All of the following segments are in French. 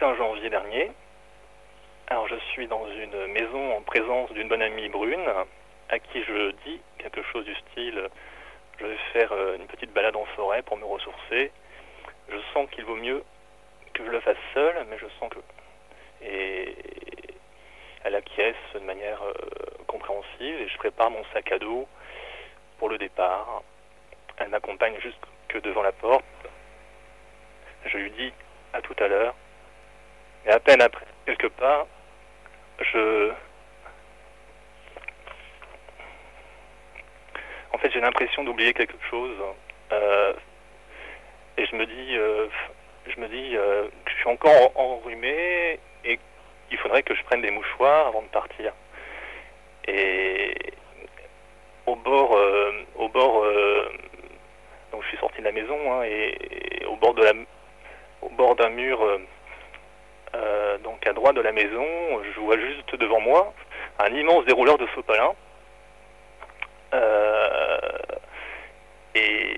21 janvier dernier. Alors je suis dans une maison en présence d'une bonne amie brune à qui je dis quelque chose du style je vais faire une petite balade en forêt pour me ressourcer. Je sens qu'il vaut mieux que je le fasse seul, mais je sens que... Et elle acquiesce de manière compréhensive et je prépare mon sac à dos pour le départ. Elle m'accompagne jusque devant la porte. Je lui dis à tout à l'heure. Et à peine après quelques pas, en fait, j'ai l'impression d'oublier quelque chose. Et je me dis que je suis encore enrhumé et qu'il faudrait que je prenne des mouchoirs avant de partir. Et donc je suis sorti de la maison et au bord d'un mur, donc à droite de la maison, je vois juste devant moi un immense dérouleur de sopalin. Et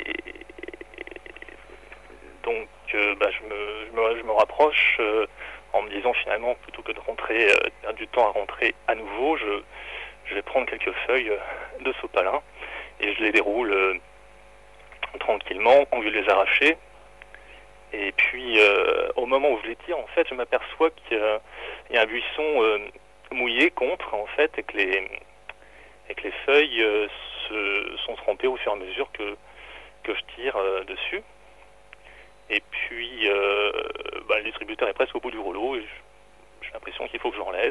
donc je me rapproche en me disant finalement plutôt que de perdre du temps à rentrer à nouveau, je vais prendre quelques feuilles de sopalin et je les déroule tranquillement au lieu de les arracher. Et puis au moment où je les tire, en fait, je m'aperçois qu'il y a un buisson mouillé contre, en fait, et que les feuilles sont trempées au fur et à mesure que je tire dessus. Et puis le distributeur est presque au bout du rouleau et j'ai l'impression qu'il faut que j'en laisse.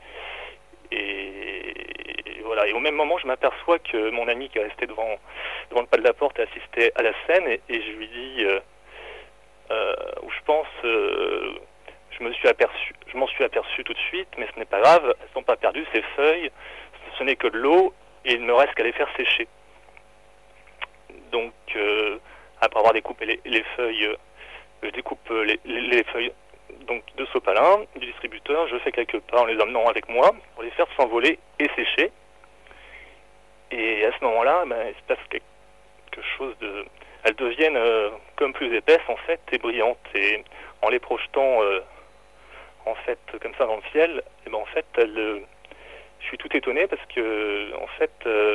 Et voilà. Et au même moment, je m'aperçois que mon ami qui est resté devant le pas de la porte assistait à la scène et je lui dis, où je pense, je m'en suis aperçu tout de suite, mais ce n'est pas grave, elles ne sont pas perdues, ces feuilles, ce n'est que de l'eau et il ne me reste qu'à les faire sécher. Donc, après avoir découpé les feuilles, je découpe les feuilles donc de sopalin du distributeur, je fais quelques pas en les emmenant avec moi pour les faire s'envoler et sécher. Et à ce moment-là, il se passe quelque chose de... Elles deviennent comme plus épaisses en fait et brillantes. Et en les projetant en fait comme ça dans le ciel, et en fait je suis tout étonné parce que en fait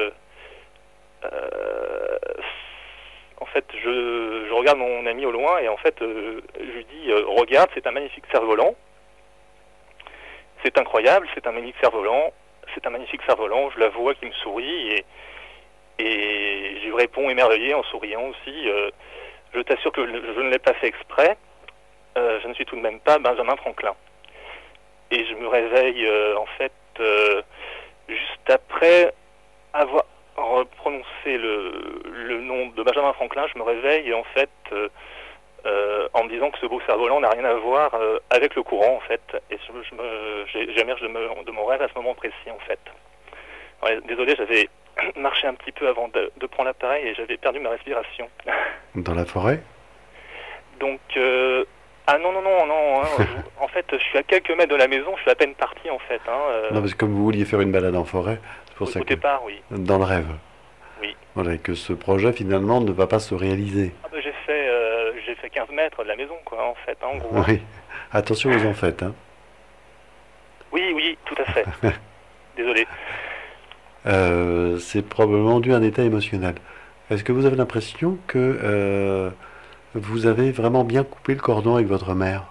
je regarde mon ami au loin et en fait je lui dis regarde, c'est un magnifique cerf-volant, c'est incroyable, c'est un magnifique cerf-volant, je la vois qui me sourit et je lui réponds émerveillé en souriant aussi, je t'assure que je ne l'ai pas fait exprès, je ne suis tout de même pas Benjamin Franklin. Et je me réveille en fait juste après avoir prononcé le nom de Benjamin Franklin, je me réveille en fait en me disant que ce beau cerf-volant n'a rien à voir avec le courant en fait. Et j'émerge de mon rêve à ce moment précis en fait. Ouais, désolé, j'avais marché un petit peu avant de prendre l'appareil et j'avais perdu ma respiration. Dans la forêt? Donc non, en fait, je suis à quelques mètres de la maison, je suis à peine parti en fait. Non, parce que comme vous vouliez faire une balade en forêt, c'est pour ça au que... départ, oui. Dans le rêve. Oui. Voilà, et que ce projet finalement ne va pas se réaliser. J'ai fait 15 mètres de la maison, quoi, en fait, en gros. Oui. Attention aux en faites, hein. Oui, tout à fait. Désolé. C'est probablement dû à un état émotionnel. Est-ce que vous avez l'impression que vous avez vraiment bien coupé le cordon avec votre mère?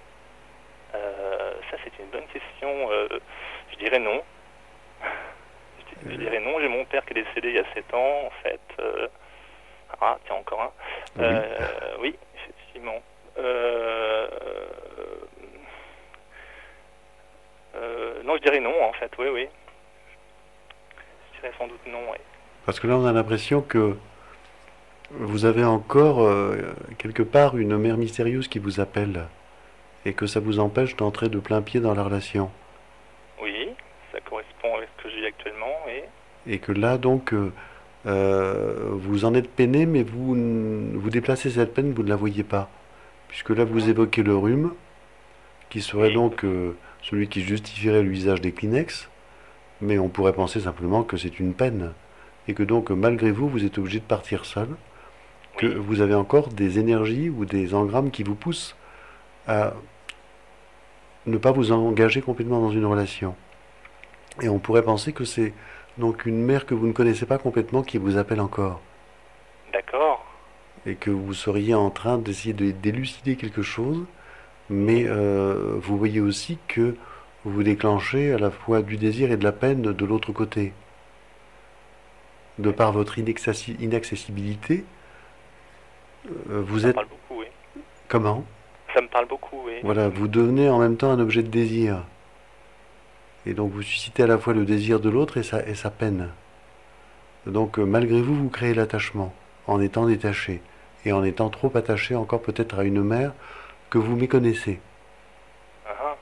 Ça, c'est une bonne question. Je dirais non. Je dirais non. J'ai mon père qui est décédé il y a 7 ans, en fait. Tiens, encore un. Oui. Oui, effectivement. Non, je dirais non, en fait. Oui. Je dirais sans doute non, oui. Parce que là, on a l'impression que vous avez encore quelque part une mère mystérieuse qui vous appelle et que ça vous empêche d'entrer de plein pied dans la relation. Oui, ça correspond avec ce que je vis actuellement, oui. Et que là, donc, vous en êtes peiné, mais vous déplacez cette peine, vous ne la voyez pas. Puisque là, vous évoquez le rhume, qui serait Oui. donc celui qui justifierait l'usage des Kleenex, mais on pourrait penser simplement que c'est une peine. Et que donc, malgré vous, vous êtes obligé de partir seul, que Oui. vous avez encore des énergies ou des engrammes qui vous poussent à ne pas vous engager complètement dans une relation. Et on pourrait penser que c'est donc une mère que vous ne connaissez pas complètement qui vous appelle encore. D'accord. Et que vous seriez en train d'essayer d'élucider quelque chose, mais vous voyez aussi que vous déclenchez à la fois du désir et de la peine de l'autre côté. De Oui. par votre inaccessibilité, vous Ça me êtes... parle beaucoup, oui. Comment? Ça me parle beaucoup, oui. Voilà, vous devenez en même temps un objet de désir. Et donc vous suscitez à la fois le désir de l'autre et sa peine. Donc malgré vous, vous créez l'attachement en étant détaché et en étant trop attaché encore peut-être à une mère que vous méconnaissez. Ah, ah,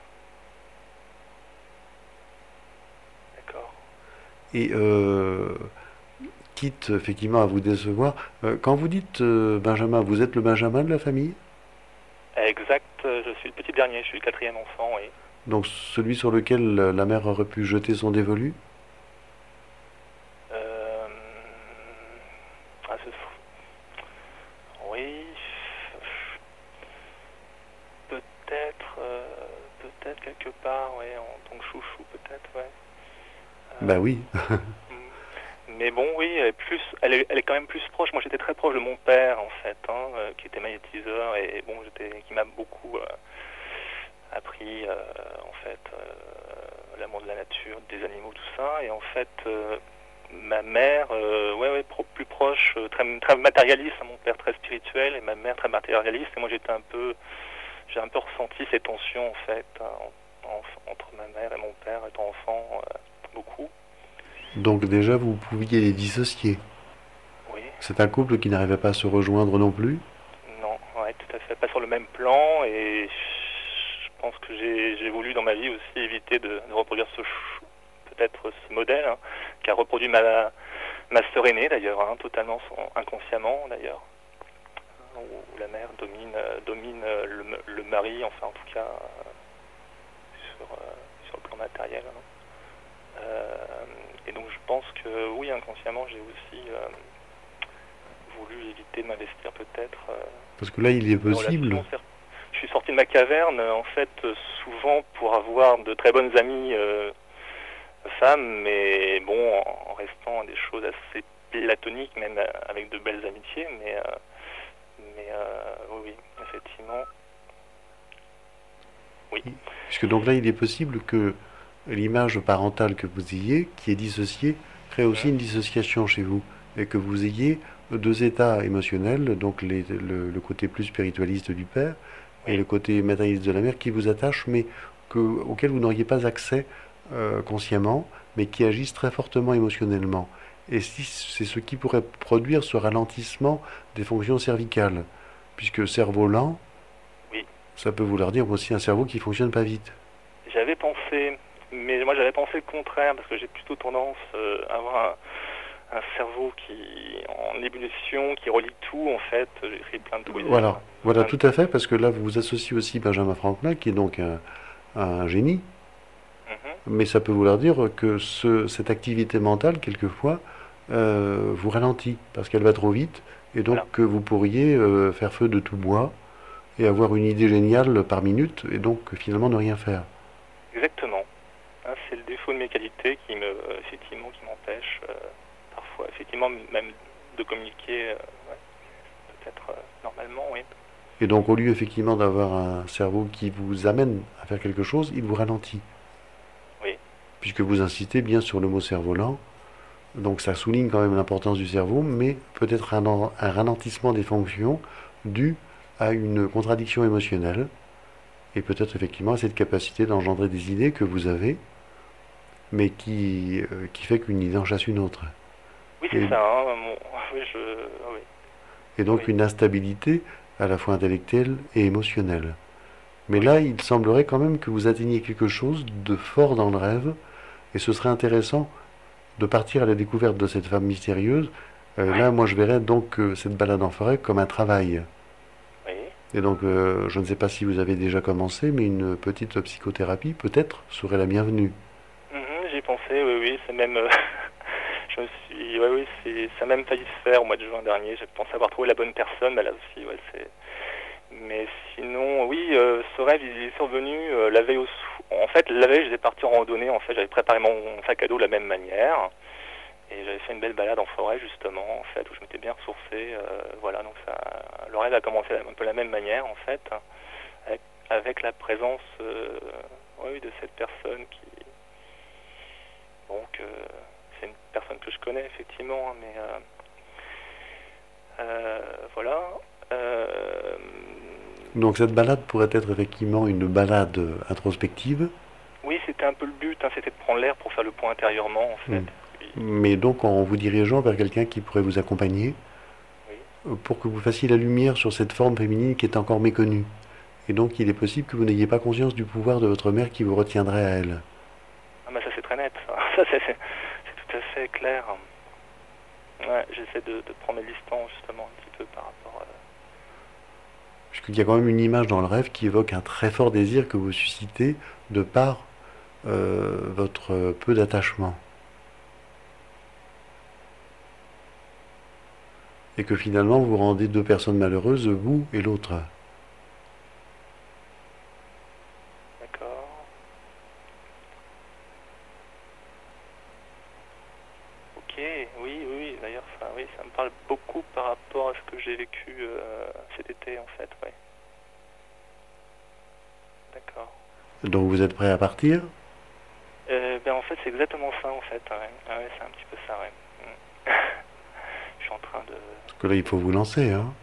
d'accord. Et quitte effectivement à vous décevoir, quand vous dites Benjamin, vous êtes le Benjamin de la famille? Exact, je suis le petit dernier, je suis le quatrième enfant, oui. Donc celui sur lequel la mère aurait pu jeter son dévolu? Euh, ah, oui, peut-être, peut-être quelque part, oui, en tant que chouchou, peut-être, ouais. Ben oui. Mais bon, oui, elle est quand même plus proche. Moi, j'étais très proche de mon père, en fait, hein, qui était magnétiseur et bon, qui m'a beaucoup appris, en fait, l'amour de la nature, des animaux, tout ça. Et en fait, ma mère, plus proche, très matérialiste, hein, mon père très spirituel et ma mère très matérialiste. Et moi, j'ai un peu ressenti ces tensions, en fait, hein, entre ma mère et mon père étant enfant, beaucoup. Donc déjà vous pouviez les dissocier. Oui. C'est un couple qui n'arrivait pas à se rejoindre non plus. Non, ouais, tout à fait. Pas sur le même plan et je pense que j'ai voulu dans ma vie aussi éviter de reproduire peut-être ce modèle, hein, qui a reproduit ma sœur aînée d'ailleurs, hein, totalement inconsciemment d'ailleurs, où la mère domine le mari, enfin en tout cas sur le plan matériel. Hein. Et donc je pense que oui, inconsciemment, j'ai aussi voulu éviter de m'investir peut-être Parce que là il est dans une possible. relation. Je suis sorti de ma caverne en fait souvent pour avoir de très bonnes amies femmes, mais bon, en restant à des choses assez platoniques, même avec de belles amitiés, mais oui, effectivement, oui. Puisque donc là il est possible que l'image parentale que vous ayez, qui est dissociée, crée aussi une dissociation chez vous. Et que vous ayez deux états émotionnels, donc le côté plus spiritualiste du père et Oui. le côté matérialiste de la mère qui vous attachent, mais auquel vous n'auriez pas accès consciemment, mais qui agissent très fortement émotionnellement. Et si c'est ce qui pourrait produire ce ralentissement des fonctions cervicales, puisque cerveau lent, Oui. ça peut vouloir dire aussi un cerveau qui fonctionne pas vite. J'avais pensé, mais moi j'avais pensé le contraire, parce que j'ai plutôt tendance à avoir un cerveau qui en ébullition, qui relie tout en fait. J'écris plein de poésie. Voilà, voilà tout à fait, parce que là vous vous associez aussi Benjamin Franklin, qui est donc un génie, Mhm. mais ça peut vouloir dire que cette activité mentale, quelquefois, vous ralentit, parce qu'elle va trop vite, et donc Voilà, que vous pourriez faire feu de tout bois, et avoir une idée géniale par minute, et donc finalement ne rien faire. exactement. Hein, c'est le défaut de mes qualités effectivement, qui m'empêche parfois, effectivement, même de communiquer, ouais, peut-être normalement, oui. Et donc au lieu effectivement d'avoir un cerveau qui vous amène à faire quelque chose, il vous ralentit, Oui, puisque vous insistez bien sur le mot cerf-volant. Donc ça souligne quand même l'importance du cerveau, mais peut-être un ralentissement des fonctions dû à une contradiction émotionnelle, et peut-être effectivement à cette capacité d'engendrer des idées que vous avez, mais qui fait qu'une idée en chasse une autre. oui, Et, c'est ça. Hein, oui, oui, et donc oui, une instabilité à la fois intellectuelle et émotionnelle. Mais oui. là, il semblerait quand même que vous atteigniez quelque chose de fort dans le rêve, et ce serait intéressant de partir à la découverte de cette femme mystérieuse. Ouais, Là, moi, je verrais donc cette balade en forêt comme un travail. oui. Et donc, je ne sais pas si vous avez déjà commencé, mais une petite psychothérapie, peut-être, serait la bienvenue. J'y pensé, oui, oui, c'est même, ouais, oui, ça a même failli se faire au mois de juin dernier. J'ai pensé avoir trouvé la bonne personne, mais là aussi, ouais, Mais sinon, oui, ce rêve, il est survenu la veille En fait, la veille, j'étais parti en randonnée. En fait, j'avais préparé mon sac à dos de la même manière. Et j'avais fait une belle balade en forêt, justement, en fait, où je m'étais bien ressourcé. Voilà, donc le rêve a commencé un peu de la même manière, en fait, avec la présence oui, de cette personne qui... Donc, c'est une personne que je connais, effectivement, hein, mais voilà. Donc cette balade pourrait être effectivement une balade introspective. Oui, c'était un peu le but, hein, c'était de prendre l'air pour faire le point intérieurement, en Hmm. fait. Puis, Mais donc en vous dirigeant vers quelqu'un qui pourrait vous accompagner oui. pour que vous fassiez la lumière sur cette forme féminine qui est encore méconnue. Et donc il est possible que vous n'ayez pas conscience du pouvoir de votre mère qui vous retiendrait à elle. Ah, bah ça, c'est très net, ça. Ça, c'est tout à fait clair. Ouais, j'essaie de prendre mes distances, justement, un petit peu par rapport à... Puisqu'il y a quand même une image dans le rêve qui évoque un très fort désir que vous suscitez de par votre peu d'attachement. Et que finalement vous rendez deux personnes malheureuses, vous et l'autre. D'accord. Ok, oui, oui, oui. D'ailleurs, oui, ça me parle beaucoup par rapport à ce que j'ai vécu cet été, en fait, ouais. D'accord. Donc vous êtes prêt à partir? Ben, en fait, c'est exactement ça, en fait. Ouais. Ah ouais, c'est un petit peu ça, ouais. Mm. Je suis en train de... Parce que là il faut vous lancer, hein.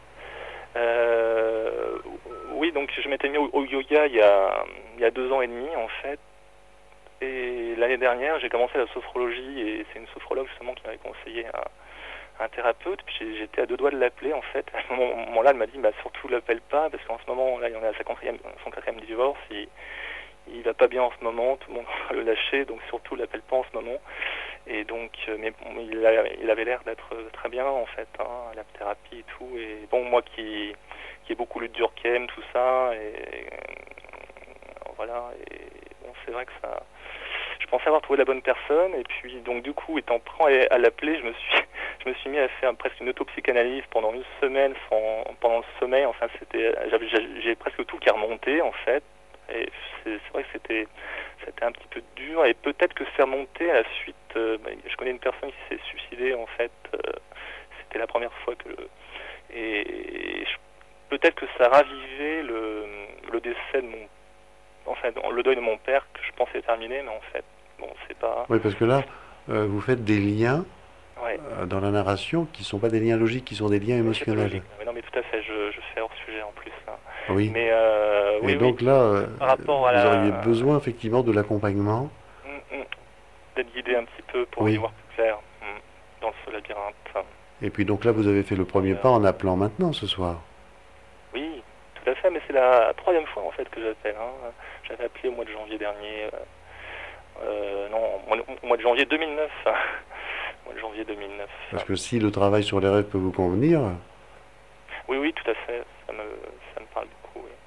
Euh, oui, donc je m'étais mis au yoga il y a 2 ans et demi, en fait. Et l'année dernière, j'ai commencé la sophrologie et c'est une sophrologue justement qui m'avait conseillé un thérapeute. Puis j'étais à 2 doigts de l'appeler, en fait. À ce moment-là, elle m'a dit bah, surtout l'appelle pas parce qu'en ce moment, là, il en est à son quatrième divorce. Il va pas bien en ce moment, tout le monde va le lâcher, donc surtout l'appelle pas en ce moment. Et donc, mais bon, il avait l'air d'être très bien, en fait, hein, à la thérapie et tout. Et bon, moi qui ai beaucoup lu de Durkheim, tout ça, et voilà. Et bon, c'est vrai que ça... Je pensais avoir trouvé la bonne personne, et puis donc du coup, étant prêt à l'appeler, je me suis mis à faire presque une autopsychanalyse pendant une semaine, pendant le sommeil. Enfin, j'ai presque tout qui a remonté, en fait. Et c'est vrai que c'était un petit peu dur, et peut-être que c'est remonté à la suite. Je connais une personne qui s'est suicidée, en fait. C'était la première fois que... Et peut-être que ça a ravivé le décès de mon... Enfin, le deuil de mon père, que je pensais terminé, mais en fait, bon, c'est pas... Oui, parce que là, vous faites des liens Ouais, dans la narration qui ne sont pas des liens logiques, qui sont des liens oui, c'est pas émotionnels. logique. Mais non, mais tout à fait, je fais hors sujet en plus, là. Oui. Mais Et oui, oui, donc là, par rapport à vous auriez la... besoin effectivement de l'accompagnement. D'être guidé un petit peu pour y Oui. voir plus clair dans ce labyrinthe. Et puis donc là, vous avez fait le premier pas en appelant maintenant ce soir. Oui, tout à fait, mais c'est la troisième fois en fait que j'appelle. Hein. J'avais appelé au mois de janvier dernier. Non, au mois de janvier 2009. Au mois de janvier 2009. Parce que si le travail sur les rêves peut vous convenir, Oui, oui, tout à fait. Ça me parle beaucoup. Oui.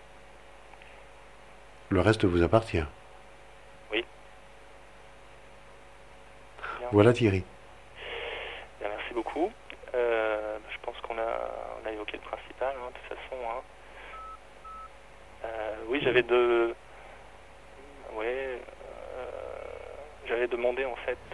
le reste vous appartient. Oui. Bien. Voilà Thierry. Bien, merci beaucoup. Je pense qu'on a évoqué le principal, hein, de toute façon. Hein. Oui, ouais, j'avais demandé en fait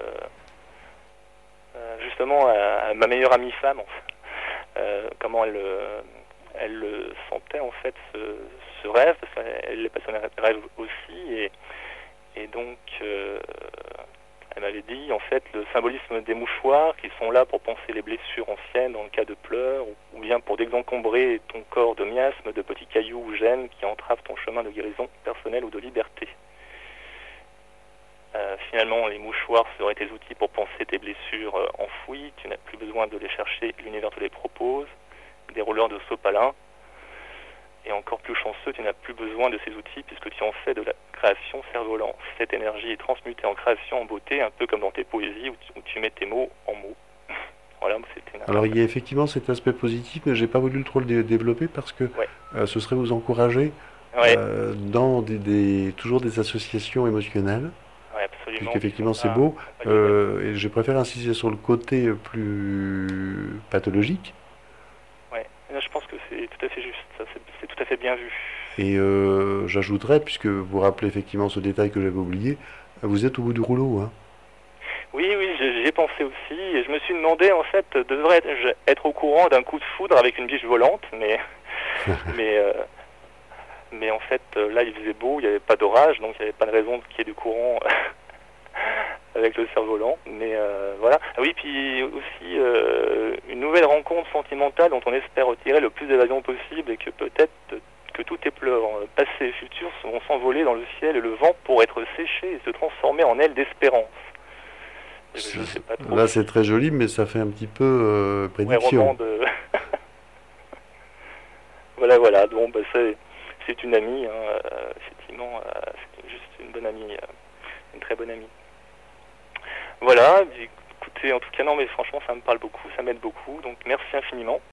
justement à ma meilleure amie femme, en fait, comment elle le sentait en fait ce rêve, parce qu'elle est passionnée de rêve aussi, et donc elle m'avait dit en fait le symbolisme des mouchoirs qui sont là pour panser les blessures anciennes dans le cas de pleurs, ou bien pour désencombrer ton corps de miasmes, de petits cailloux ou gènes qui entravent ton chemin de guérison personnelle ou de liberté. Finalement, les mouchoirs seraient tes outils pour panser tes blessures enfouies. Tu n'as plus besoin de les chercher, l'univers te les propose. Des rouleurs de sopalin. Et encore plus chanceux, tu n'as plus besoin de ces outils puisque tu en fais de la création cerf-volant. Cette énergie est transmutée en création, en beauté, un peu comme dans tes poésies où tu mets tes mots en mots. Voilà, c'était une... Alors il y a effectivement cet aspect positif, mais j'ai pas voulu trop le développer parce que Ouais. ce serait vous encourager Ouais. dans toujours des associations émotionnelles. Ouais, absolument. Puisqu'effectivement c'est beau, et je préfère insister sur le côté plus pathologique. Ouais, je je pense que c'est tout à fait juste, ça, c'est tout à fait bien vu. Et j'ajouterais, puisque vous rappelez effectivement ce détail que j'avais oublié, vous êtes au bout du rouleau, hein. Oui, oui, j'y ai pensé aussi, et je me suis demandé, en fait, devrais-je être au courant d'un coup de foudre avec une biche volante, mais, euh, mais en fait, là, il faisait beau, il n'y avait pas d'orage, donc il n'y avait pas de raison qu'il y ait du courant avec le cerf-volant, mais voilà. Ah oui, puis aussi, une nouvelle rencontre sentimentale dont on espère retirer le plus d'évasion possible, et que peut-être que tous tes pleurs passés et futurs vont s'envoler dans le ciel, et le vent pour être séché et se transformer en aile d'espérance. Je sais pas trop. Là, c'est très joli, mais ça fait un petit peu Ouais, roman prédiction. de. Voilà, voilà. Bon, bah, c'est une amie, hein, effectivement, c'est juste une bonne amie, une très bonne amie. Voilà. Écoutez, en tout cas, non, mais franchement, ça me parle beaucoup, ça m'aide beaucoup. Donc, merci infiniment.